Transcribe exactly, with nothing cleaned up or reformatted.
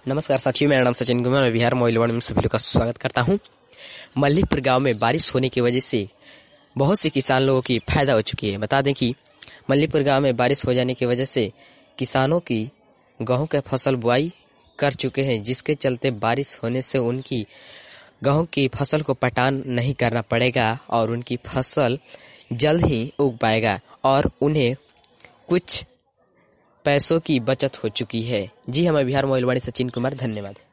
नमस्कार साथियों, मेरा नाम सचिन कुमार, मैं बिहार मोइलवाड़ में सभी लोग का स्वागत करता हूं। मल्लीपुर गांव में बारिश होने की वजह से बहुत से किसान लोगों की फायदा हो चुकी है। बता दें कि मल्लीपुर गांव में बारिश हो जाने की वजह से किसानों की गेहूं के फसल बुआई कर चुके हैं, जिसके चलते बारिश होने से उनकी गेहूं की फसल को पटान नहीं करना पड़ेगा और उनकी फसल जल्द ही उग पाएगा और उन्हें कुछ पैसों की बचत हो चुकी है। जी हाँ, मैं बिहार मोइलवाड़ी सचिन कुमार, धन्यवाद।